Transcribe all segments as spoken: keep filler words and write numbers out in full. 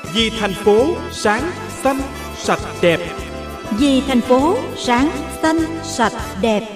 Vì thành phố sáng, xanh, sạch, đẹp. Vì thành phố sáng, xanh, sạch, đẹp.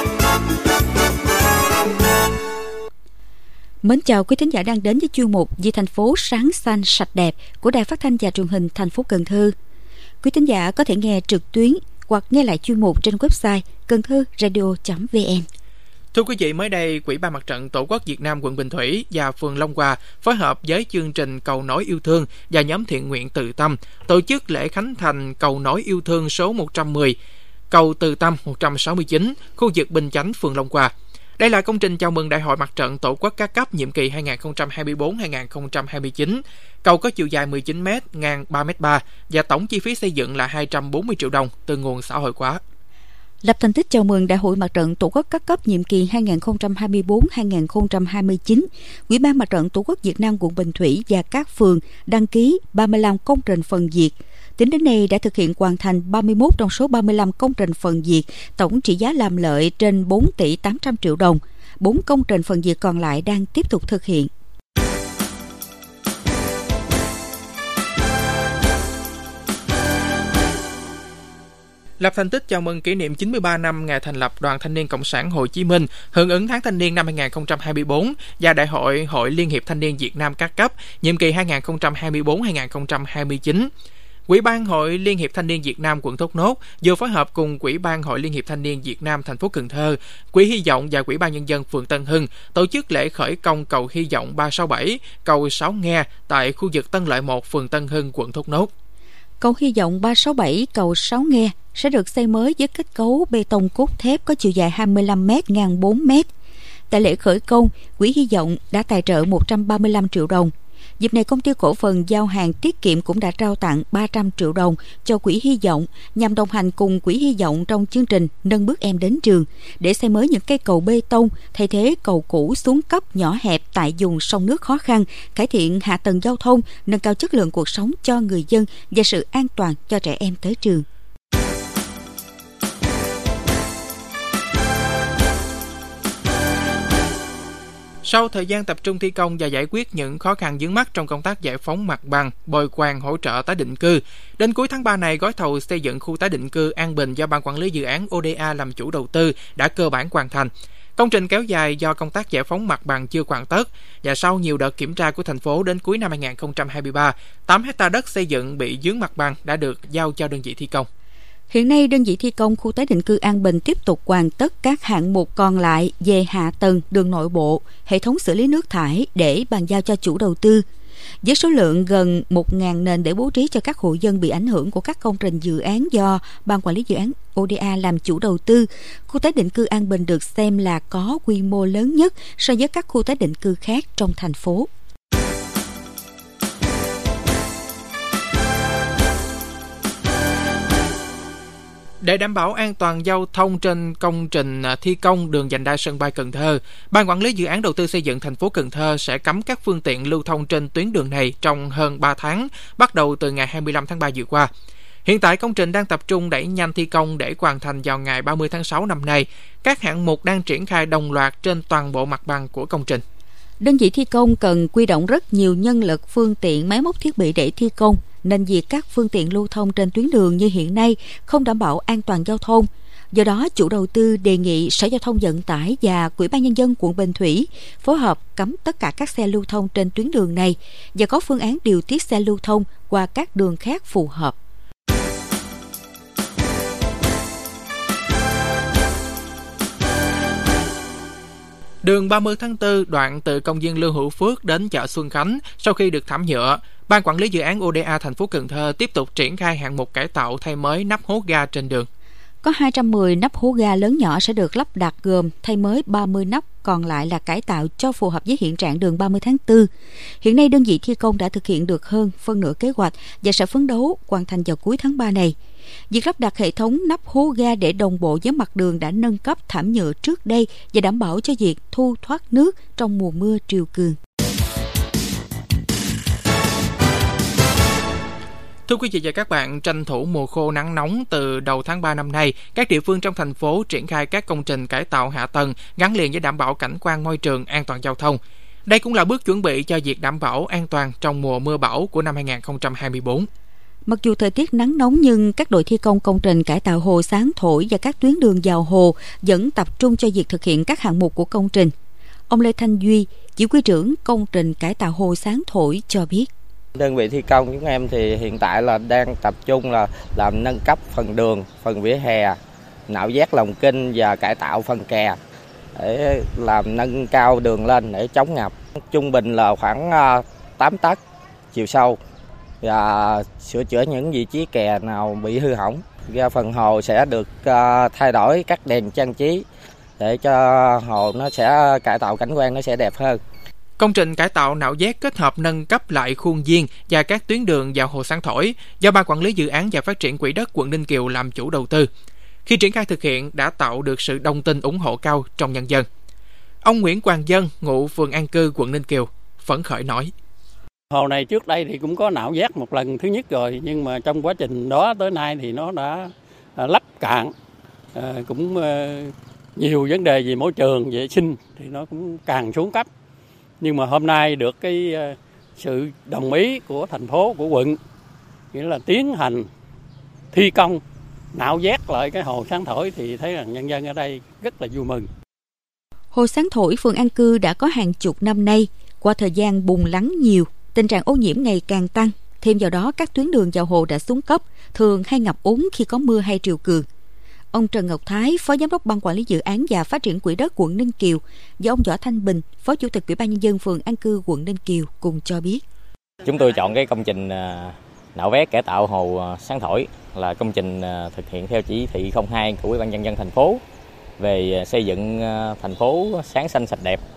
Mến chào quý thính giả đang đến với chuyên mục Vì thành phố sáng, xanh, sạch, đẹp của Đài Phát thanh và Truyền hình thành phố Cần Thơ. Quý thính giả có thể nghe trực tuyến hoặc nghe lại chuyên mục trên website cần thơ radio chấm vn. Thưa quý vị, mới đây, Ủy ban Mặt trận Tổ quốc Việt Nam quận Bình Thủy và phường Long Hòa phối hợp với chương trình Cầu Nối Yêu Thương và nhóm thiện nguyện Từ Tâm tổ chức lễ khánh thành Cầu Nối Yêu Thương số một trăm mười, cầu Từ Tâm một trăm sáu mươi chín, khu vực Bình Chánh, phường Long Hòa. Đây là công trình chào mừng Đại hội Mặt trận Tổ quốc các cấp nhiệm kỳ hai nghìn không trăm hai mươi tư đến hai nghìn không trăm hai mươi chín. Cầu có chiều dài mười chín mét, ngang ba mét ba và tổng chi phí xây dựng là hai trăm bốn mươi triệu đồng từ nguồn xã hội hóa. Lập thành tích chào mừng Đại hội Mặt trận Tổ quốc các cấp nhiệm kỳ hai nghìn không trăm hai mươi tư đến hai nghìn không trăm hai mươi chín, Ủy ban Mặt trận Tổ quốc Việt Nam quận Bình Thủy và các phường đăng ký ba mươi lăm công trình phần việc. Tính đến nay đã thực hiện hoàn thành ba mươi mốt trong số ba mươi lăm công trình phần việc, tổng trị giá làm lợi trên bốn tỷ tám trăm triệu đồng. bốn công trình phần việc còn lại đang tiếp tục thực hiện. Lập thành tích chào mừng kỷ niệm chín mươi ba năm ngày thành lập Đoàn Thanh niên Cộng sản Hồ Chí Minh, hưởng ứng tháng thanh niên năm hai nghìn không trăm hai mươi tư và Đại hội Hội Liên hiệp Thanh niên Việt Nam các cấp, nhiệm kỳ hai nghìn không trăm hai mươi tư đến hai nghìn không trăm hai mươi chín. Ủy ban Hội Liên hiệp Thanh niên Việt Nam quận Thốt Nốt vừa phối hợp cùng Ủy ban Hội Liên hiệp Thanh niên Việt Nam thành phố Cần Thơ, Quỹ Hy vọng và Ủy ban Nhân dân phường Tân Hưng tổ chức lễ khởi công cầu Hy vọng ba sáu bảy, cầu Sáu Nghe tại khu vực Tân Lợi một, phường Tân Hưng, quận Thốt Nốt. Cầu Hy vọng ba sáu bảy, cầu Sáu Nghe sẽ được xây mới với kết cấu bê tông cốt thép có chiều dài hai mươi lăm mét, ngang bốn mét. Tại lễ khởi công, Quỹ Hy vọng đã tài trợ một trăm ba mươi lăm triệu đồng. Dịp này, công ty cổ phần giao hàng tiết kiệm cũng đã trao tặng ba trăm triệu đồng cho Quỹ Hy vọng nhằm đồng hành cùng Quỹ Hy vọng trong chương trình Nâng bước em đến trường để xây mới những cây cầu bê tông thay thế cầu cũ xuống cấp nhỏ hẹp tại vùng sông nước khó khăn, cải thiện hạ tầng giao thông, nâng cao chất lượng cuộc sống cho người dân và sự an toàn cho trẻ em tới trường. Sau thời gian tập trung thi công và giải quyết những khó khăn vướng mắc trong công tác giải phóng mặt bằng, bồi quàng hỗ trợ tái định cư, đến cuối tháng ba này, gói thầu xây dựng khu tái định cư An Bình do Ban Quản lý Dự án ô đê a làm chủ đầu tư đã cơ bản hoàn thành. Công trình kéo dài do công tác giải phóng mặt bằng chưa hoàn tất và sau nhiều đợt kiểm tra của thành phố đến cuối năm hai nghìn không trăm hai mươi ba, tám héc ta đất xây dựng bị vướng mặt bằng đã được giao cho đơn vị thi công. Hiện nay, đơn vị thi công khu tái định cư An Bình tiếp tục hoàn tất các hạng mục còn lại về hạ tầng, đường nội bộ, hệ thống xử lý nước thải để bàn giao cho chủ đầu tư. Với số lượng gần một nghìn nền để bố trí cho các hộ dân bị ảnh hưởng của các công trình dự án do Ban Quản lý Dự án ô đê a làm chủ đầu tư, khu tái định cư An Bình được xem là có quy mô lớn nhất so với các khu tái định cư khác trong thành phố. Để đảm bảo an toàn giao thông trên công trình thi công đường vành đai sân bay Cần Thơ, Ban Quản lý Dự án Đầu tư xây dựng thành phố Cần Thơ sẽ cấm các phương tiện lưu thông trên tuyến đường này trong hơn ba tháng, bắt đầu từ ngày hai mươi lăm tháng ba vừa qua. Hiện tại, công trình đang tập trung đẩy nhanh thi công để hoàn thành vào ngày ba mươi tháng sáu năm nay. Các hạng mục đang triển khai đồng loạt trên toàn bộ mặt bằng của công trình. Đơn vị thi công cần huy động rất nhiều nhân lực, phương tiện, máy móc thiết bị để thi công, nên việc các phương tiện lưu thông trên tuyến đường như hiện nay không đảm bảo an toàn giao thông. Do đó, chủ đầu tư đề nghị Sở Giao thông Vận tải và Ủy ban Nhân dân quận Bình Thủy phối hợp cấm tất cả các xe lưu thông trên tuyến đường này và có phương án điều tiết xe lưu thông qua các đường khác phù hợp. Đường ba mươi tháng tư, đoạn từ công viên Lưu Hữu Phước đến chợ Xuân Khánh, sau khi được thảm nhựa, Ban Quản lý Dự án ô đê a thành phố Cần Thơ tiếp tục triển khai hạng mục cải tạo thay mới nắp hố ga trên đường. Có hai trăm mười nắp hố ga lớn nhỏ sẽ được lắp đặt, gồm thay mới ba mươi nắp, còn lại là cải tạo cho phù hợp với hiện trạng đường ba mươi tháng tư. Hiện nay, đơn vị thi công đã thực hiện được hơn phân nửa kế hoạch và sẽ phấn đấu hoàn thành vào cuối tháng ba này. Việc lắp đặt hệ thống nắp hố ga để đồng bộ với mặt đường đã nâng cấp thảm nhựa trước đây và đảm bảo cho việc thu thoát nước trong mùa mưa triều cường. Thưa quý vị và các bạn, tranh thủ mùa khô nắng nóng từ đầu tháng ba năm nay, các địa phương trong thành phố triển khai các công trình cải tạo hạ tầng gắn liền với đảm bảo cảnh quan môi trường, an toàn giao thông. Đây cũng là bước chuẩn bị cho việc đảm bảo an toàn trong mùa mưa bão của năm hai không hai tư. Mặc dù thời tiết nắng nóng nhưng các đội thi công công trình cải tạo hồ Sáng Thổi và các tuyến đường vào hồ vẫn tập trung cho việc thực hiện các hạng mục của công trình. Ông Lê Thanh Duy, chỉ huy trưởng công trình cải tạo hồ Sáng Thổi cho biết. Đơn vị thi công chúng em thì hiện tại là đang tập trung là làm nâng cấp phần đường, phần vỉa hè, nạo vét lòng kinh và cải tạo phần kè để làm nâng cao đường lên để chống ngập. Trung bình là khoảng tám tấc chiều sâu và sửa chữa những vị trí kè nào bị hư hỏng. Ra phần hồ sẽ được thay đổi các đèn trang trí để cho hồ nó sẽ cải tạo cảnh quan nó sẽ đẹp hơn. Công trình cải tạo nạo vét kết hợp nâng cấp lại khuôn viên và các tuyến đường vào hồ Sáng Thổi do Ban Quản lý Dự án và Phát triển Quỹ đất quận Ninh Kiều làm chủ đầu tư. Khi triển khai thực hiện đã tạo được sự đồng tình ủng hộ cao trong nhân dân. Ông Nguyễn Quang Dân, ngụ phường An Cư, quận Ninh Kiều, phấn khởi nói. Hồ này trước đây thì cũng có nạo vét một lần thứ nhất rồi, nhưng mà trong quá trình đó tới nay thì nó đã lấp cạn, à, cũng à, nhiều vấn đề về môi trường, vệ sinh thì nó cũng càng xuống cấp. Nhưng mà hôm nay được cái à, sự đồng ý của thành phố, của quận, nghĩa là tiến hành thi công nạo vét lại cái hồ Sáng Thổi thì thấy rằng nhân dân ở đây rất là vui mừng. Hồ Sáng Thổi, phường An Cư đã có hàng chục năm nay, qua thời gian bùn lắng nhiều, tình trạng ô nhiễm ngày càng tăng. Thêm vào đó, các tuyến đường vào hồ đã xuống cấp, thường hay ngập úng khi có mưa hay triều cường. Ông Trần Ngọc Thái, Phó Giám đốc Ban Quản lý Dự án và Phát triển Quỹ đất quận Ninh Kiều và ông Võ Thanh Bình, Phó Chủ tịch Ủy ban Nhân dân phường An Cư, quận Ninh Kiều cùng cho biết. Chúng tôi chọn cái công trình nạo vét cải tạo hồ Sáng Thổi là công trình thực hiện theo chỉ thị không hai của Ủy ban Nhân dân thành phố về xây dựng thành phố sáng xanh sạch đẹp.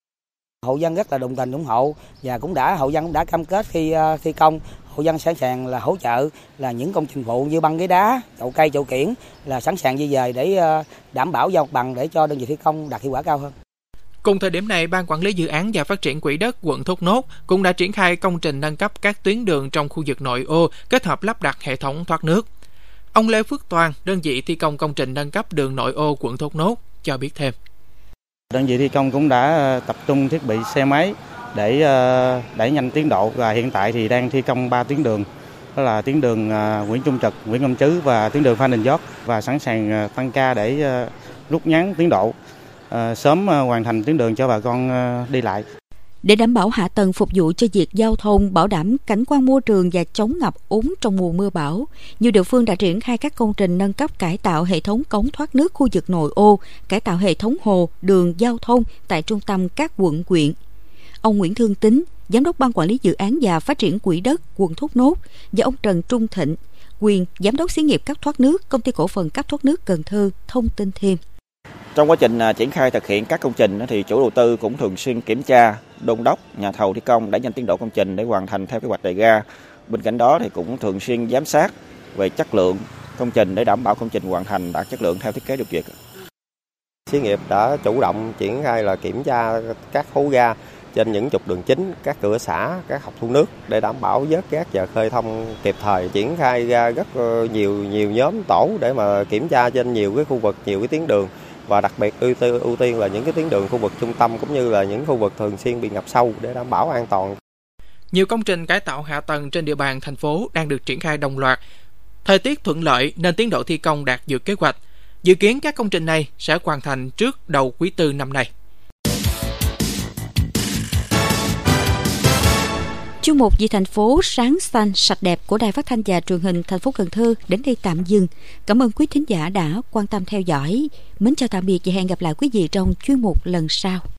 Hộ dân rất là đồng tình ủng hộ và cũng đã hộ dân cũng đã cam kết khi uh, thi công, hộ dân sẵn sàng là hỗ trợ là những công trình phụ như băng ghế đá, chậu cây, chậu kiển là sẵn sàng di dời để uh, đảm bảo giao mặt bằng để cho đơn vị thi công đạt hiệu quả cao hơn. Cùng thời điểm này, Ban Quản lý Dự án và Phát triển Quỹ đất quận Thốt Nốt cũng đã triển khai công trình nâng cấp các tuyến đường trong khu vực nội ô kết hợp lắp đặt hệ thống thoát nước. Ông Lê Phước Toàn, đơn vị thi công công trình nâng cấp đường nội ô quận Thốt Nốt cho biết thêm. Đơn vị thi công cũng đã tập trung thiết bị xe máy để đẩy nhanh tiến độ và hiện tại thì đang thi công ba tuyến đường, đó là tuyến đường Nguyễn Trung Trực, Nguyễn Công Trứ và tuyến đường Phan Đình Giót, và sẵn sàng tăng ca để rút ngắn tiến độ, sớm hoàn thành tuyến đường cho bà con đi lại. Để đảm bảo hạ tầng phục vụ cho việc giao thông, bảo đảm cảnh quan môi trường và chống ngập úng trong mùa mưa bão, nhiều địa phương đã triển khai các công trình nâng cấp cải tạo hệ thống cống thoát nước khu vực nội ô, cải tạo hệ thống hồ, đường giao thông tại trung tâm các quận huyện. Ông Nguyễn Thương Tín, Giám đốc Ban Quản lý Dự án và Phát triển Quỹ đất quận Thốt Nốt và ông Trần Trung Thịnh, quyền Giám đốc Xí nghiệp cấp thoát nước, Công ty Cổ phần cấp thoát nước Cần Thơ thông tin thêm. Trong quá trình triển khai thực hiện các công trình thì chủ đầu tư cũng thường xuyên kiểm tra, đôn đốc nhà thầu thi công đẩy nhanh tiến độ công trình để hoàn thành theo kế hoạch đề ra. Bên cạnh đó thì cũng thường xuyên giám sát về chất lượng công trình để đảm bảo công trình hoàn thành đạt chất lượng theo thiết kế được duyệt. Xí nghiệp đã chủ động triển khai là kiểm tra các hố ga trên những trục đường chính, các cửa xã, các hộc thu nước để đảm bảo vớt rác và khơi thông kịp thời. Triển khai ra rất nhiều nhiều nhóm tổ để mà kiểm tra trên nhiều cái khu vực, nhiều cái tuyến đường. Và đặc biệt ưu tiên, ưu tiên là những cái tuyến đường khu vực trung tâm cũng như là những khu vực thường xuyên bị ngập sâu để đảm bảo an toàn. Nhiều công trình cải tạo hạ tầng trên địa bàn thành phố đang được triển khai đồng loạt. Thời tiết thuận lợi nên tiến độ thi công đạt vượt kế hoạch. Dự kiến các công trình này sẽ hoàn thành trước đầu quý tư năm nay. Chương mục Vì thành phố sáng xanh sạch đẹp của Đài Phát thanh và Truyền hình thành phố Cần Thơ đến đây tạm dừng. Cảm ơn quý thính giả đã quan tâm theo dõi. Mến chào tạm biệt và hẹn gặp lại quý vị trong chuyên mục lần sau.